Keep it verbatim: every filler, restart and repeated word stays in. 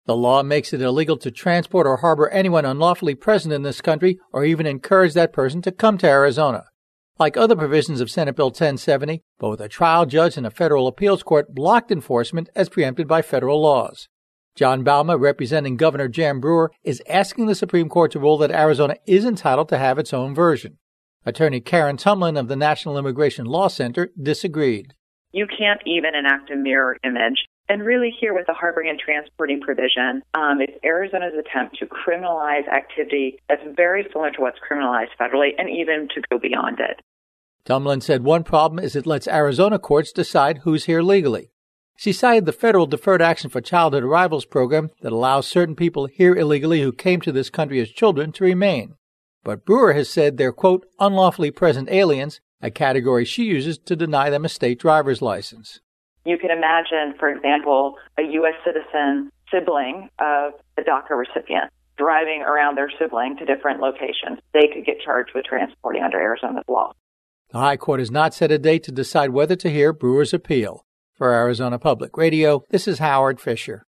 The law makes it illegal to transport or harbor anyone unlawfully present in this country or even encourage that person to come to Arizona. Like other provisions of Senate Bill ten seventy, both a trial judge and a federal appeals court blocked enforcement as preempted by federal laws. John Balma, representing Governor Jan Brewer, is asking the Supreme Court to rule that Arizona is entitled to have its own version. Attorney Karen Tumlin of the National Immigration Law Center disagreed. You can't even enact a mirror image. And really here with the harboring and transporting provision, um, it's Arizona's attempt to criminalize activity that's very similar to what's criminalized federally and even to go beyond it. Tumlin said one problem is it lets Arizona courts decide who's here legally. She cited the federal Deferred Action for Childhood Arrivals program that allows certain people here illegally who came to this country as children to remain. But Brewer has said they're, quote, unlawfully present aliens, a category she uses to deny them a state driver's license. You can imagine, for example, a U S citizen sibling of a DACA recipient driving around their sibling to different locations. They could get charged with transporting under Arizona's law. The High Court has not set a date to decide whether to hear Brewer's appeal. For Arizona Public Radio, this is Howard Fisher.